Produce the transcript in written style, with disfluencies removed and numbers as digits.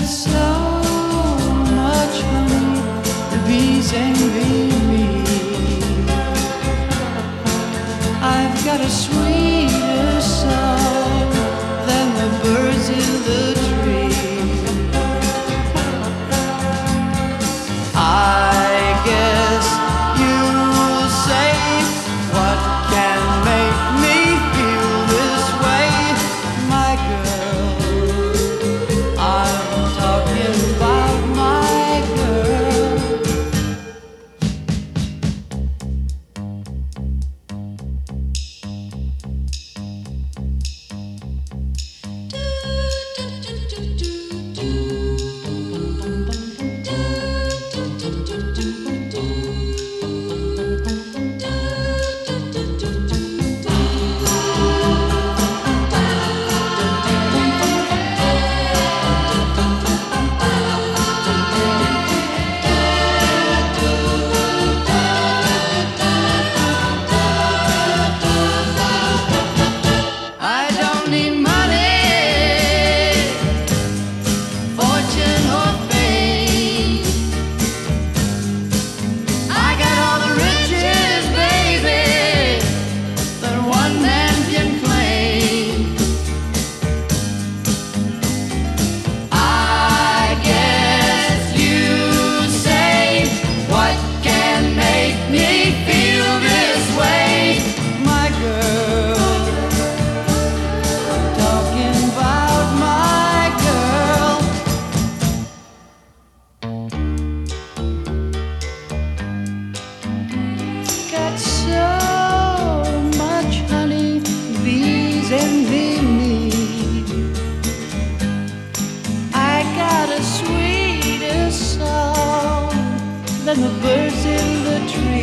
so much honey, the bees envy me. I've got a sweeter song than the birds in the tree. I guess you'll say, what can make me feel this way, my girl? I'm talking about my girl. I don't need money, fortune or fame. I got all the riches, baby, that one man can claim. I guess you say, what can make me feel this way, my girl? Talking about my girl. Got so much honey, bees envy me. I got a sweeter song than the birds in the tree.